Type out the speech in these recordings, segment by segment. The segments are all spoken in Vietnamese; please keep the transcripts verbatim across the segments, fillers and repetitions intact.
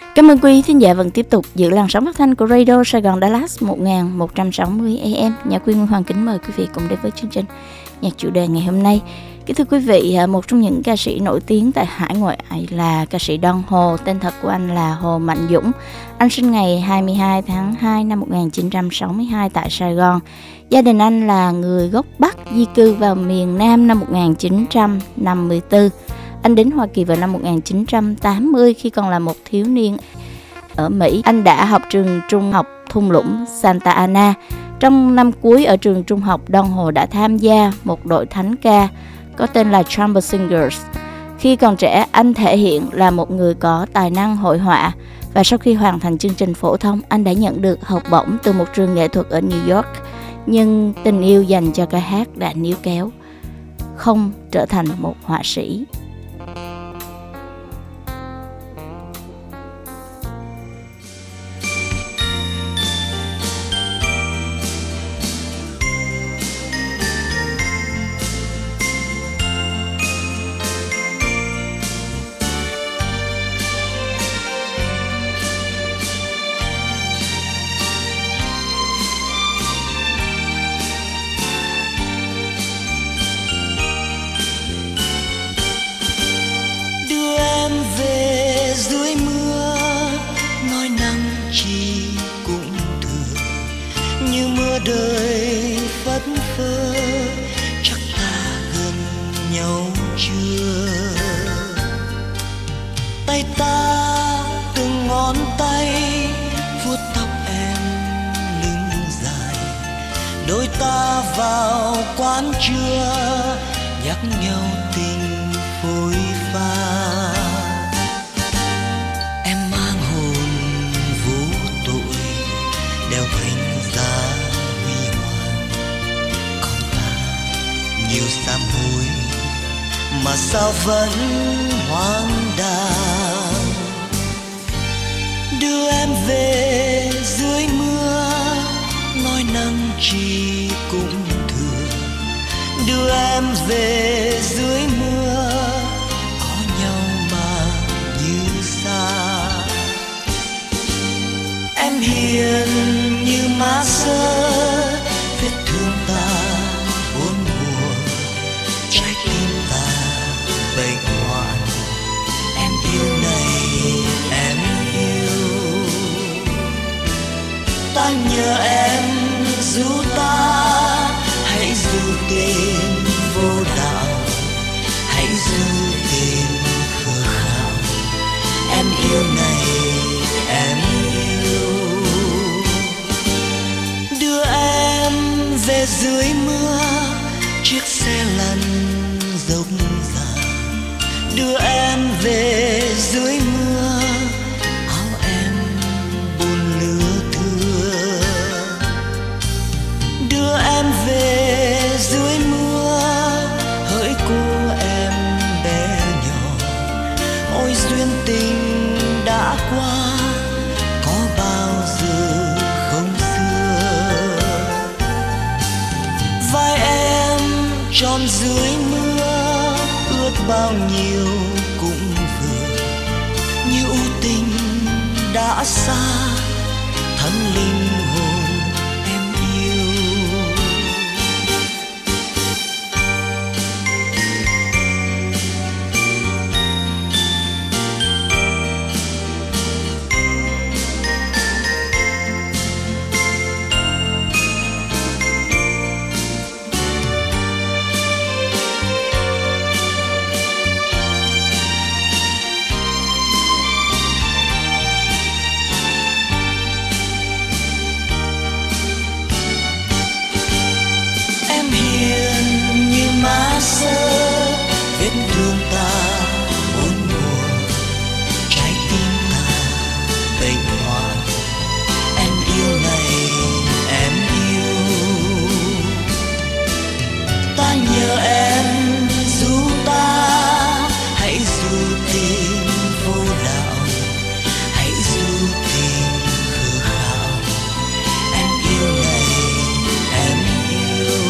Cảm ơn quý thính giả vẫn tiếp tục giữ làn sóng phát thanh của Radio Sài Gòn Dallas một nghìn một trăm sáu mươi A M. Nhạc Quyên Hoàng kính mời quý vị cùng đến với chương trình nhạc chủ đề ngày hôm nay. Kính thưa quý vị, một trong những ca sĩ nổi tiếng tại hải ngoại là ca sĩ Don Hồ. Tên thật của anh là Hồ Mạnh Dũng. Anh sinh ngày hai mươi hai tháng hai năm một nghìn chín trăm sáu mươi hai tại Sài Gòn. Gia đình anh là người gốc Bắc, di cư vào miền Nam năm một nghìn chín trăm năm mươi tư. Anh đến Hoa Kỳ vào năm một nghìn chín trăm tám mươi khi còn là một thiếu niên ở Mỹ. Anh đã học trường trung học thung lũng Santa Ana. Trong năm cuối ở trường trung học, Don Hồ đã tham gia một đội thánh ca có tên là Chamber Singers. Khi còn trẻ, anh thể hiện là một người có tài năng hội họa, và sau khi hoàn thành chương trình phổ thông, anh đã nhận được học bổng từ một trường nghệ thuật ở New York. Nhưng tình yêu dành cho ca hát đã níu kéo không trở thành một họa sĩ. Đời phất phơ chắc ta gần nhau chưa, tay ta từng ngón tay vuốt tóc em lưng dài, đôi ta vào quán trưa nhắc nhau tình phôi pha. Em mang hồn vô tội đeo thành giá nhiều sám hối mà sao vẫn hoang đàng. Đưa em về dưới mưa nói năng chi cũng thừa, đưa em về dưới mưa có nhau mà như xa. Em hiền như má sơ vết thương ta bệnh hoạn. Em yêu này em yêu, ta nhờ em giúp ta, hãy giữ tình vô đạo, hãy giữ tình khờ khạo. Em yêu này em yêu, đưa em về dưới mưa chiếc xe lăn dốc dài, đưa em về dưới mưa áo em buồn lứa thưa, đưa em về dưới mưa hỡi cô em bé nhỏ. Ôi duyên tình đã qua có bao giờ không xưa, vai em tròn dưới mưa ướt bao nhiêu cũng vừa, như u tình đã xa thân linh hồn em yêu. Vết thương ta bốn mùa, trái tim ta bệnh hoạn. Em yêu này em yêu, ta nhờ em giúp ta, hãy dù tình vô đạo, hãy dù tình khờ khạo. Em yêu này em yêu,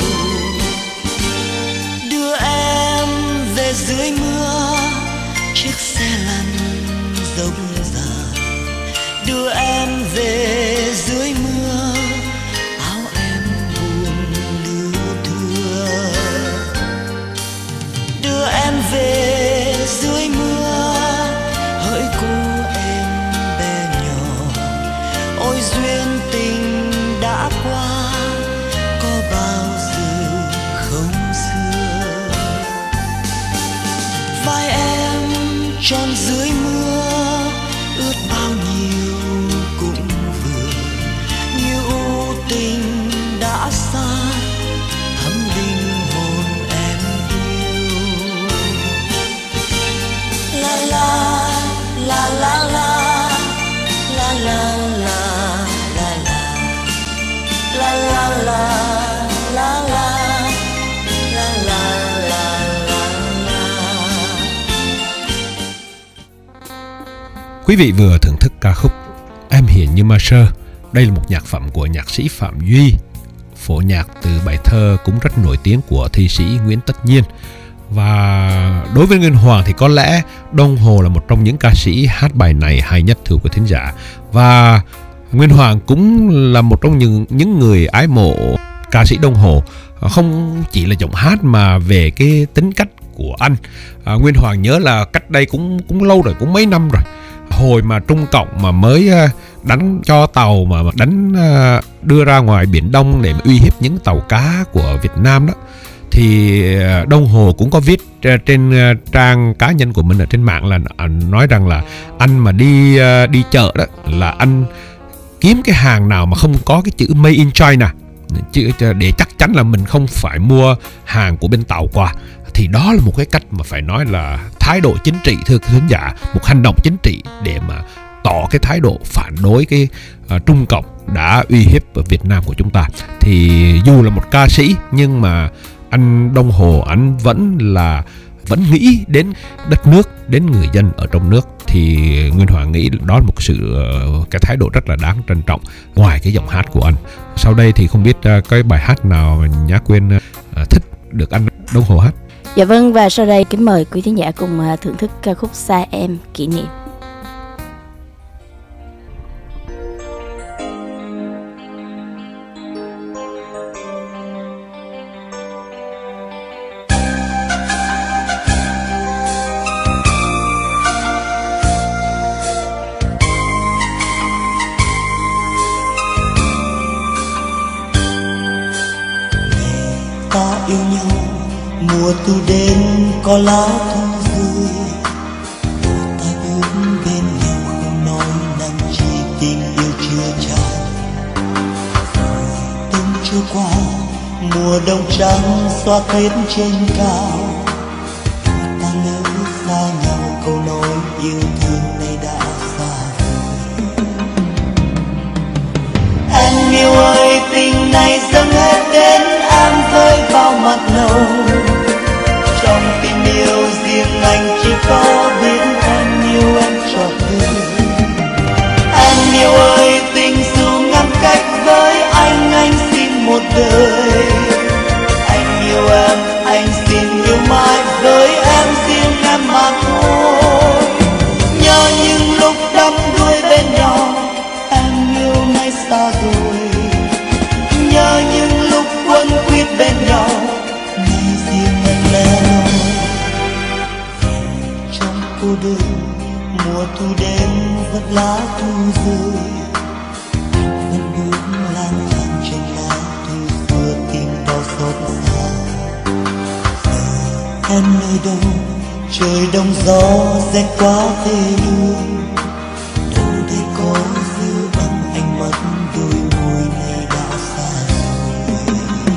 đưa em về dưới mưa chiếc xe lăn rộng dài, duyên tình đã qua, có bao giờ không xưa. Vai em tròn dưới mưa, ướt bao nhiêu cũng vừa, như u tình đã xa, thấm linh hồn em yêu. La la la la la la la la la la la la la la la la la. Quý vị vừa thưởng thức ca khúc Em Hiền Như Ma Sơ. Đây là một nhạc phẩm của nhạc sĩ Phạm Duy, phổ nhạc từ bài thơ cũng rất nổi tiếng của thi sĩ Nguyễn Tất Nhiên. Và đối với Nguyên Hoàng thì có lẽ Đông Hồ là một trong những ca sĩ hát bài này hay nhất, thưa quý thính giả. Và Nguyên Hoàng cũng là một trong những những người ái mộ ca sĩ Đông Hồ, không chỉ là giọng hát mà về cái tính cách của anh. À, Nguyên Hoàng nhớ là cách đây cũng cũng lâu rồi, cũng mấy năm rồi. Hồi mà Trung Cộng mà mới đánh cho tàu mà đánh đưa ra ngoài Biển Đông để mà uy hiếp những tàu cá của Việt Nam đó, thì Đông Hồ cũng có viết trên trang cá nhân của mình ở trên mạng là nói rằng là anh mà đi đi chợ đó là anh kiếm cái hàng nào mà không có cái chữ Made in China, chứ để chắc chắn là mình không phải mua hàng của bên tàu qua. Thì đó là một cái cách mà phải nói là thái độ chính trị, thưa quý khán giả, một hành động chính trị để mà tỏ cái thái độ phản đối cái uh, Trung Cộng đã uy hiếp ở Việt Nam của chúng ta. Thì dù là một ca sĩ nhưng mà anh Đông Hồ anh vẫn là vẫn nghĩ đến đất nước, đến người dân ở trong nước. Thì Nguyên Hoàng nghĩ đó là một sự uh, cái thái độ rất là đáng trân trọng ngoài cái giọng hát của anh. Sau đây thì không biết uh, cái bài hát nào Nhã Quyên uh, thích được anh Đông Hồ hát. Dạ vâng, và sau đây kính mời quý thính giả cùng thưởng thức ca khúc Xa Em Kỷ Niệm. Ta yêu nhau mùa thu đến có lá thu rơi, ta bước bên nhau không nói năng chi, tình yêu chưa tràn.冬trôi qua mùa đông trắng xóa hết trên cao, ta lỡ xa nhau câu nói yêu thương này đã xa rồi. Anh yêu ơi, tình này dâng hết đến em với bao mặt nồng. Trong tình yêu riêng anh chỉ có biết em yêu em trọn đời. Anh yêu ơi, tình dù ngăn cách với anh, anh xin một đời. Anh yêu em, anh xin yêu mãi với em, riêng em mà thôi. Nhớ những lúc đắm đuối bên nhau, em yêu nay xa rồi. Nhớ những lúc quấn quýt bên nhau, nay riêng em lẻ loi. Trong cô đơn mùa thu đến vẫn lá thu rơi, vẫn bước lang thang trên lá thu xưa tìm đau xót xa. Em nơi đâu trời đông gió rét quá thê lương, đâu đây có dư âm ánh mắt đôi môi này đã xa rồi.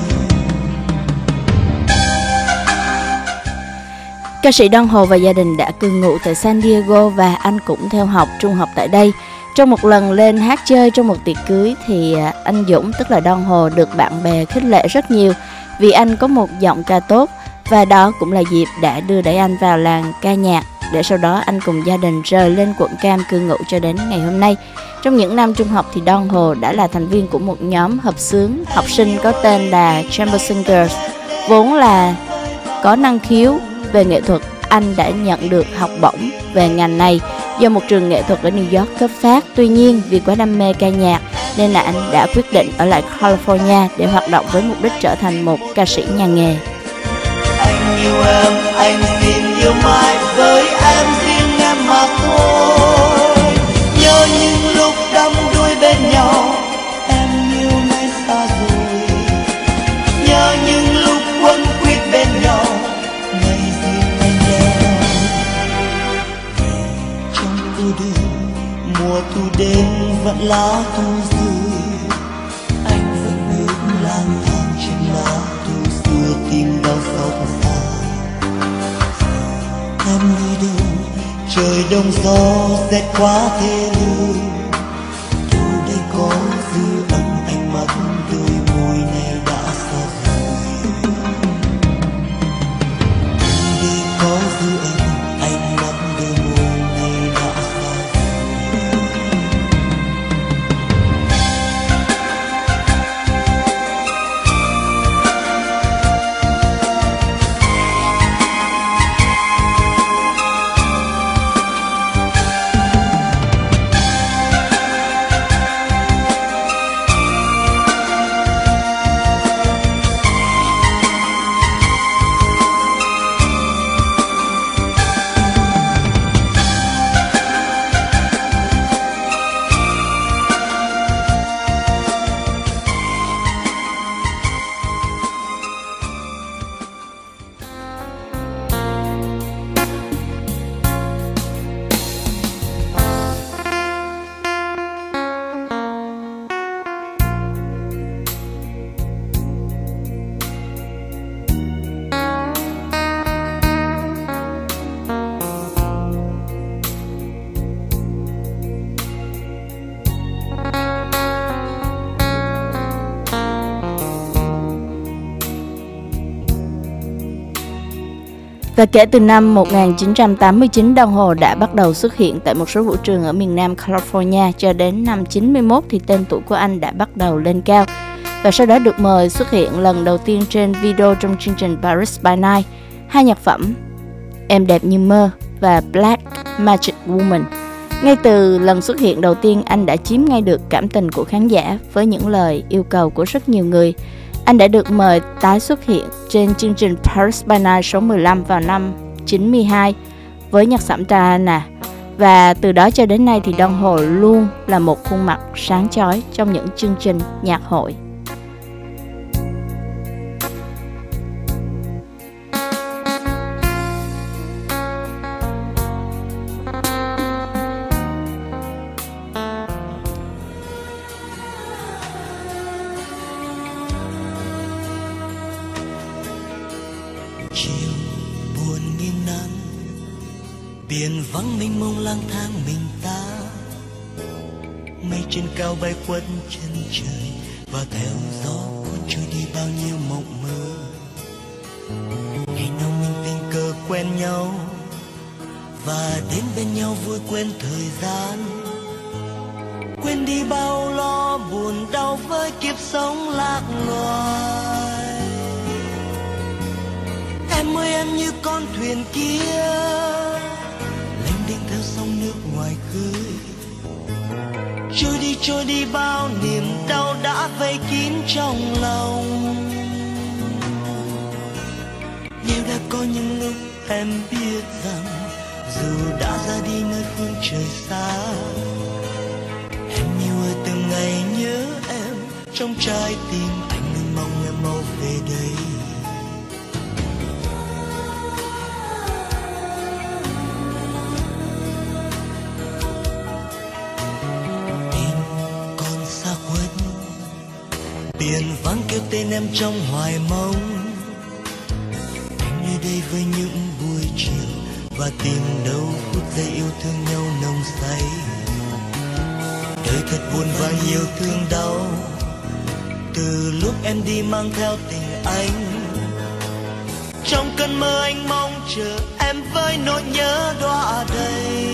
Ca sĩ Đông Hồ và gia đình đã cư ngụ tại San Diego và anh cũng theo học trung học tại đây. Trong một lần lên hát chơi trong một tiệc cưới thì anh Dũng, tức là Đông Hồ, được bạn bè khích lệ rất nhiều vì anh có một giọng ca tốt, và đó cũng là dịp đã đưa đẩy anh vào làng ca nhạc, để sau đó anh cùng gia đình rời lên quận Cam cư ngụ cho đến ngày hôm nay. Trong những năm trung học thì Đông Hồ đã là thành viên của một nhóm hợp xướng học sinh có tên là Chamber Singers. Vốn là có năng khiếu về nghệ thuật, anh đã nhận được học bổng về ngành này do một trường nghệ thuật ở New York cấp phát. Tuy nhiên vì quá đam mê ca nhạc nên là anh đã quyết định ở lại California để hoạt động với mục đích trở thành một ca sĩ nhà nghề. Anh yêu em, anh xin yêu mãi với em, riêng em mà thôi. Nhớ những lúc đắm đuối bên nhau, thu đến, mùa thu đến vẫn lá thu rơi. Anh vẫn bước lang thang trên lá thu xưa, tim đau xót xa. Em đi đâu? Trời đông gió rét quá thế lương. Đâu đây có dư âm ánh mắt, đôi môi này đã xa rồi. Đây có dư âm ánh mắt, đôi môi này đã xa rồi. Và kể từ năm một nghìn chín trăm tám mươi chín, đồng hồ đã bắt đầu xuất hiện tại một số vũ trường ở miền Nam California. Cho đến năm chín mươi mốt thì tên tuổi của anh đã bắt đầu lên cao. Và sau đó được mời xuất hiện lần đầu tiên trên video trong chương trình Paris by Night. Hai nhạc phẩm Em đẹp như mơ và Black Magic Woman. Ngay từ lần xuất hiện đầu tiên, anh đã chiếm ngay được cảm tình của khán giả với những lời yêu cầu của rất nhiều người. Anh đã được mời tái xuất hiện trên chương trình Paris by Night số mười lăm vào năm chín mươi hai với nhạc phẩm Diana. Và từ đó cho đến nay thì Don Ho luôn là một khuôn mặt sáng chói trong những chương trình nhạc hội. Chiều buồn nghìn nắng, biển vắng mênh mông lang thang mình ta. Mây trên cao bay khuất chân trời, và theo gió cuốn trôi đi bao nhiêu mộng mơ. Ngày nào mình tình cờ quen nhau, và đến bên nhau vui quên thời gian. Quên đi bao lo buồn đau với kiếp sống lạc loài. Em ơi em như con thuyền kia, lênh đênh theo sông nước ngoài khơi. Trôi đi trôi đi bao niềm đau đã vây kín trong lòng. Nếu đã có những lúc em biết rằng, dù đã ra đi nơi phương trời xa, em yêu ơi từng ngày nhớ em, trong trái tim anh luôn mong em mau về đây. Biển vắng kêu tên em trong hoài mong. Anh nơi đây với những buổi chiều, và tìm đâu phút giây yêu thương nhau nồng say. Đời thật buồn và nhiều thương đau, từ lúc em đi mang theo tình anh. Trong cơn mơ anh mong chờ em với nỗi nhớ đọa đầy.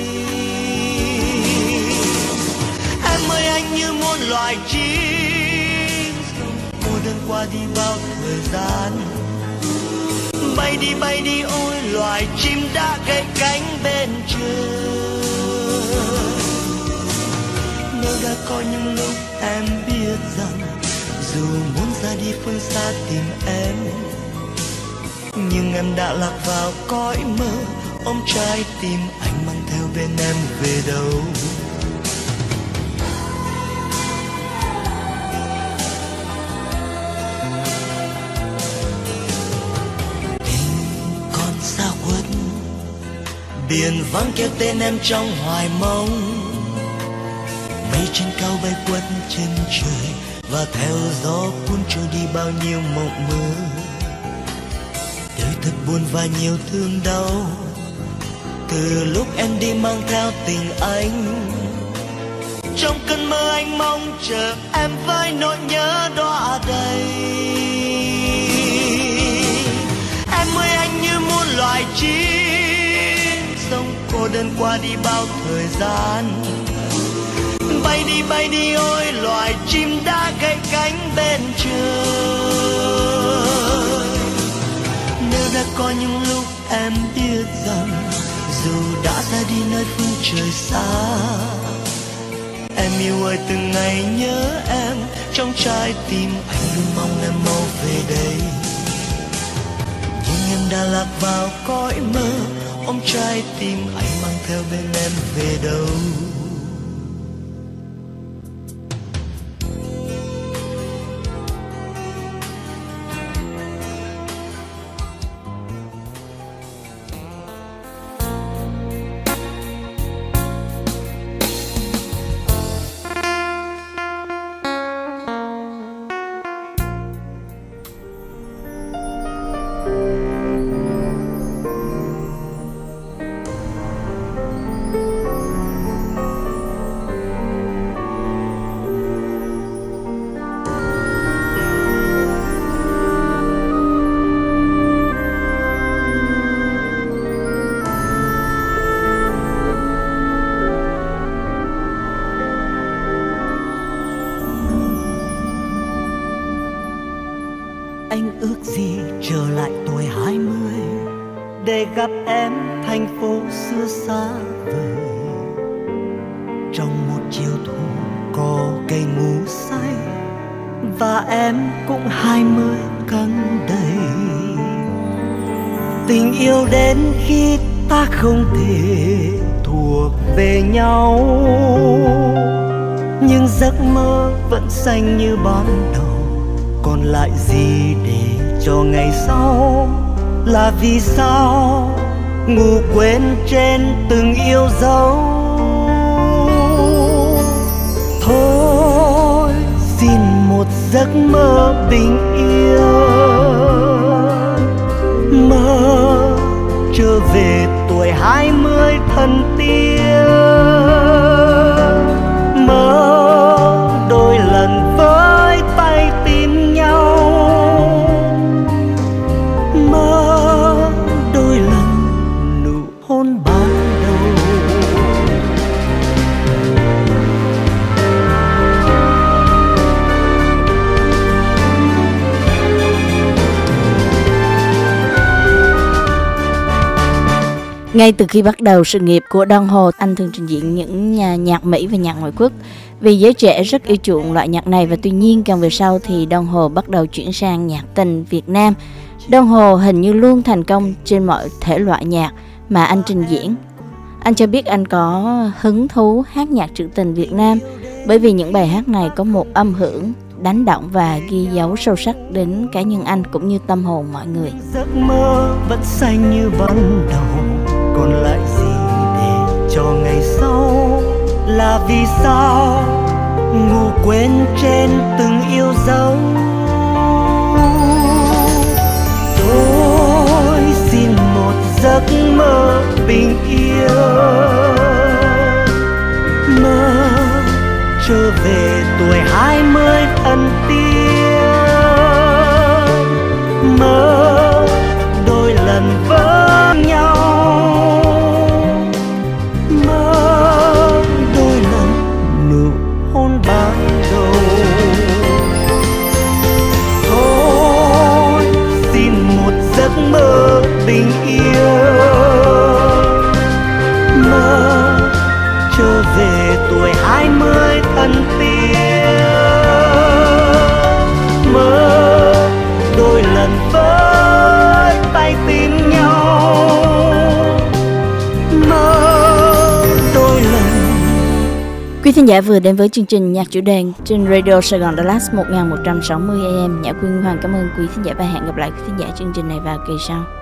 Em ơi anh như muôn loài chim, mùa đơn qua đi bao thời gian. Bay đi bay đi ôi loài chim đã gãy cánh bên trời. Nếu đã có những lúc em biết rằng, dù muốn ra đi phương xa tìm em, nhưng em đã lạc vào cõi mơ, ôm trái tim anh mang theo bên em về đâu. Biển vắng kéo tên em trong hoài mong. Mây trên cao bay quất chân trời, và theo gió cuốn trôi đi bao nhiêu mộng mơ. Đời thật buồn và nhiều thương đau, từ lúc em đi mang theo tình anh. Trong cơn mơ anh mong chờ em với nỗi nhớ đọa đầy. Em ơi anh như muôn loài chim, sống cô đơn qua đi bao thời gian. Bay đi bay đi ôi loài chim đã gãy cánh bên trời. Nếu đã có những lúc em biết rằng dù đã ra đi nơi phương trời xa, em yêu ơi từng ngày nhớ em, trong trái tim anh luôn mong em mau về đây. Nhưng em đã lạc vào cõi mơ, ôm trái tim anh mang theo bên em về đâu. Gặp em thành phố xưa xa vời, trong một chiều thu có cây ngủ say, và em cũng hai mươi căng đầy. Tình yêu đến khi ta không thể thuộc về nhau, nhưng giấc mơ vẫn xanh như ban đầu. Còn lại gì để cho ngày sau? Là vì sao ngủ quên trên từng yêu dấu? Thôi xin một giấc mơ bình yên, mơ trở về tuổi hai mươi thân tiên, mơ đôi lần với tay tìm nhau, Ngay từ khi bắt đầu sự nghiệp của Don Ho, anh thường trình diễn những nhà nhạc Mỹ và nhạc ngoại quốc. Vì giới trẻ rất yêu chuộng loại nhạc này, và tuy nhiên càng về sau thì Don Ho bắt đầu chuyển sang nhạc tình Việt Nam. Don Ho hình như luôn thành công trên mọi thể loại nhạc mà anh trình diễn. Anh cho biết anh có hứng thú hát nhạc trữ tình Việt Nam bởi vì những bài hát này có một âm hưởng đánh động và ghi dấu sâu sắc đến cá nhân anh cũng như tâm hồn mọi người. Giấc mơ vẫn xanh như ban đầu, còn lại gì để cho ngày sau? Là vì sao ngủ quên trên từng yêu dấu? Tôi xin một giấc mơ bình yên, mơ trở về tuổi hai mươi thân tiên, mơ đôi lần với nhau, mơ đôi lần nụ hôn ban đầu. Thôi xin một giấc mơ bình yên, mơ trở về tuổi hai mươi thân tiên, mơ đôi lần với tay tìm nhau, mơ đôi lần. Quý thính giả vừa đến với chương trình Nhạc Chủ Đề trên Radio Sài Gòn Dallas một nghìn một trăm sáu mươi A M. Nhã Quyên Hoàng cảm ơn quý thính giả và hẹn gặp lại quý thính giả chương trình này vào kỳ sau.